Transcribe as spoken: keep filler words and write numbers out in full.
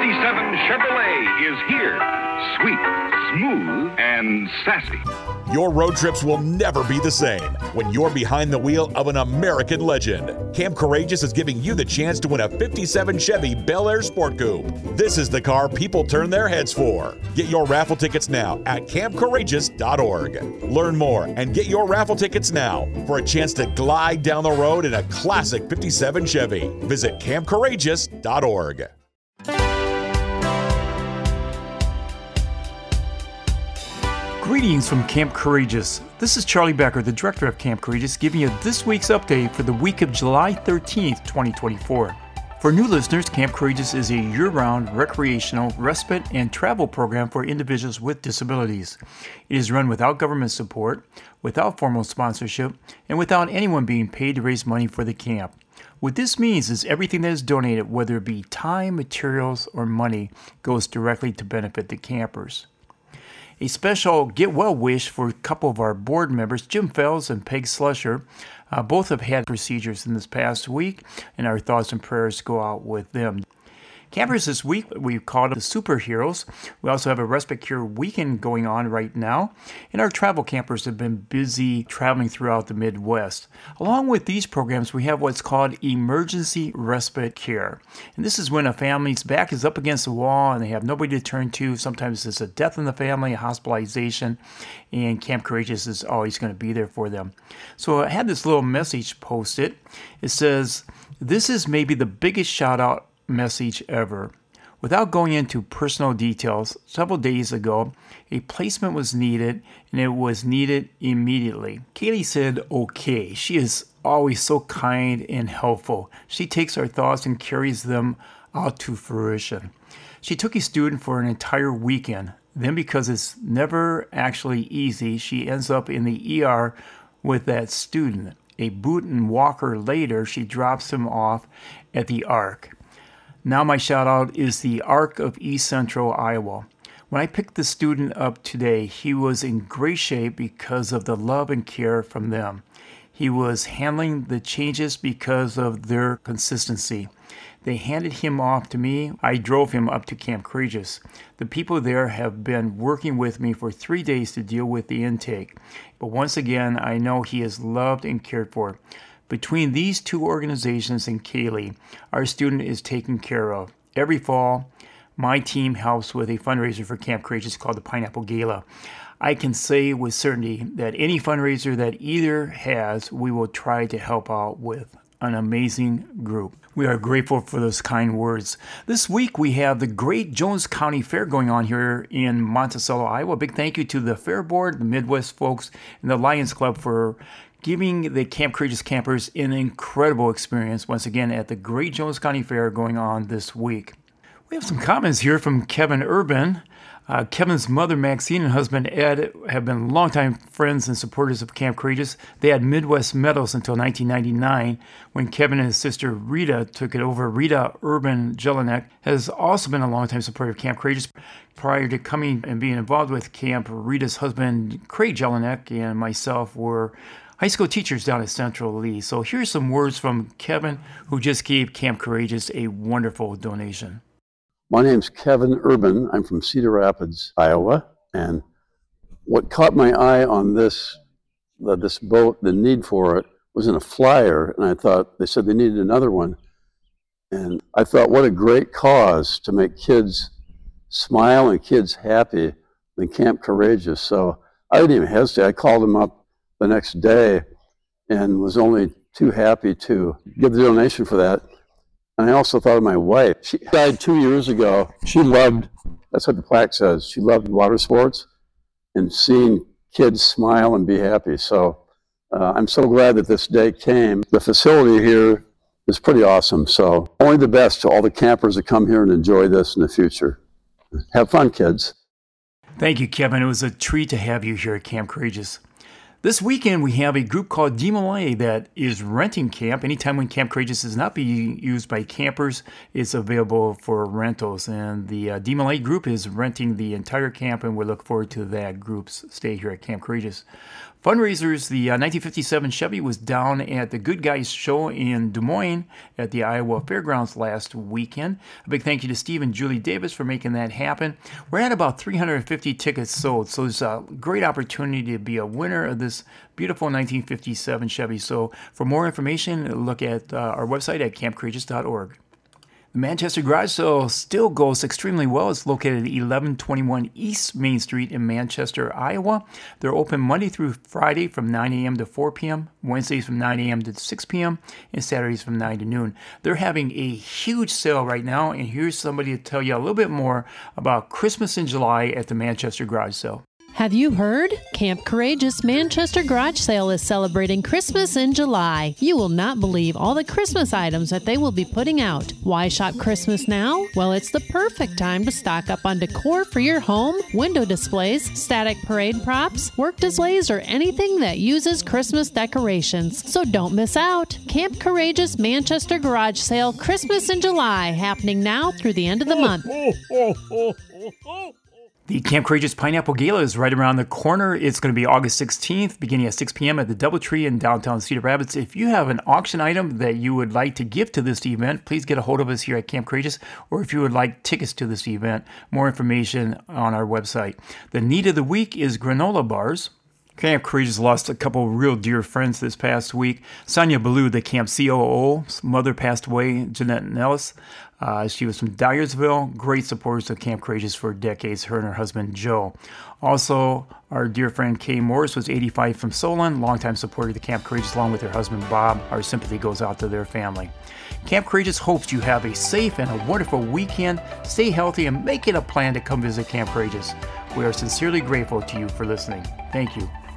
fifty-seven Chevrolet is here. Sweet, smooth, and sassy. Your road trips will never be the same when you're behind the wheel of an American legend. Camp Courageous is giving you the chance to win a fifty-seven Chevy Bel Air Sport Coupe. This is the car people turn their heads for. Get your raffle tickets now at camp courageous dot org. Learn more and get your raffle tickets now for a chance to glide down the road in a classic fifty-seven Chevy. Visit camp courageous dot org. Greetings from Camp Courageous. This is Charlie Becker, the director of Camp Courageous, giving you this week's update for the week of July thirteenth, twenty twenty-four. For new listeners, Camp Courageous is a year-round recreational, respite, and travel program for individuals with disabilities. It is run without government support, without formal sponsorship, and without anyone being paid to raise money for the camp. What this means is everything that is donated, whether it be time, materials, or money, goes directly to benefit the campers. A special get well wish for a couple of our board members, Jim Fells and Peg Slusher. Uh, both have had procedures in this past week, and our thoughts and prayers go out with them. Campers this week, we've called the superheroes. We also have a Respite Cure weekend going on right now, and our travel campers have been busy traveling throughout the Midwest. Along with these programs, we have what's called Emergency Respite Care. And this is when a family's back is up against the wall and they have nobody to turn to. Sometimes it's a death in the family, a hospitalization, and Camp Courageous is always going to be there for them. So I had this little message posted. It says, "This is maybe the biggest shout out message ever. Without going into personal details, several days ago, a placement was needed, and it was needed immediately." Kaylee said, okay. She is always so kind and helpful. She takes our thoughts and carries them out to fruition. She took a student for an entire weekend. Then, because it's never actually easy, she ends up in the E R with that student. A boot and walker later, she drops him off at the Ark. Now my shout out is the Ark of East Central Iowa. When I picked the student up today, he was in great shape because of the love and care from them. He was handling the changes because of their consistency. They handed him off to me. I drove him up to Camp Courageous. The people there have been working with me for three days to deal with the intake. But once again, I know he is loved and cared for. Between these two organizations and Kaylee, our student is taken care of. Every fall, my team helps with a fundraiser for Camp Courageous called the Pineapple Gala. I can say with certainty that any fundraiser that either has, we will try to help out with. An amazing group. We are grateful for those kind words. This week we have the Great Jones County Fair going on here in Monticello, Iowa. Big thank you to the Fair Board, the Midwest folks, and the Lions Club for giving the Camp Courageous campers an incredible experience once again at the Great Jones County Fair going on this week. We have some comments here from Kevin Urban. Uh, Kevin's mother, Maxine, and husband, Ed, have been longtime friends and supporters of Camp Courageous. They had Midwest medals until nineteen ninety-nine, when Kevin and his sister Rita took it over. Rita Urban Jelinek has also been a longtime supporter of Camp Courageous. Prior to coming and being involved with camp, Rita's husband, Craig Jelinek, and myself were high school teachers down at Central Lee. So here's some words from Kevin, who just gave Camp Courageous a wonderful donation. My name's Kevin Urban. I'm from Cedar Rapids, Iowa. And what caught my eye on this, uh, this boat, the need for it, was in a flyer. And I thought, they said they needed another one. And I thought, what a great cause to make kids smile and kids happy than Camp Courageous. So I didn't even hesitate. I called them up the next day and was only too happy to give the donation for that. And I also thought of my wife. She died two years ago. She loved, that's what the plaque says, she loved water sports and seeing kids smile and be happy. So uh, I'm so glad that this day came. The facility here is pretty awesome. So only the best to all the campers that come here and enjoy this in the future. Have fun, kids. Thank you, Kevin. It was a treat to have you here at Camp Courageous. This weekend, we have a group called DeMolay that is renting camp. Anytime when Camp Courageous is not being used by campers, it's available for rentals. And the uh, DeMolay group is renting the entire camp, and we look forward to that group's stay here at Camp Courageous. Fundraisers, the uh, nineteen fifty-seven Chevy was down at the Good Guys Show in Des Moines at the Iowa Fairgrounds last weekend. A big thank you to Steve and Julie Davis for making that happen. We're at about three hundred fifty tickets sold, so it's a great opportunity to be a winner of this beautiful nineteen fifty-seven Chevy. So for more information, look at uh, our website at camp courageous dot org. The Manchester Garage Sale still goes extremely well. It's located at eleven twenty-one East Main Street in Manchester, Iowa. They're open Monday through Friday from nine a.m. to four p.m., Wednesdays from nine a.m. to six p.m., and Saturdays from nine to noon. They're having a huge sale right now, and here's somebody to tell you a little bit more about Christmas in July at the Manchester Garage Sale. Have you heard? Camp Courageous Manchester Garage Sale is celebrating Christmas in July. You will not believe all the Christmas items that they will be putting out. Why shop Christmas now? Well, it's the perfect time to stock up on decor for your home, window displays, static parade props, work displays, or anything that uses Christmas decorations. So don't miss out. Camp Courageous Manchester Garage Sale Christmas in July, happening now through the end of the month. The Camp Courageous Pineapple Gala is right around the corner. It's going to be August sixteenth, beginning at six p.m. at the Doubletree in downtown Cedar Rapids. If you have an auction item that you would like to give to this event, please get a hold of us here at Camp Courageous, or if you would like tickets to this event, more information on our website. The need of the week is granola bars. Camp Courageous lost a couple real dear friends this past week. Sonia Ballou, the camp C O O's mother, passed away. Jeanette Nellis. Uh, she was from Dyersville. Great supporters of Camp Courageous for decades, her and her husband, Joe. Also, our dear friend Kay Morris was eighty-five from Solon, longtime supporter of the Camp Courageous, along with her husband, Bob. Our sympathy goes out to their family. Camp Courageous hopes you have a safe and a wonderful weekend. Stay healthy and make it a plan to come visit Camp Courageous. We are sincerely grateful to you for listening. Thank you.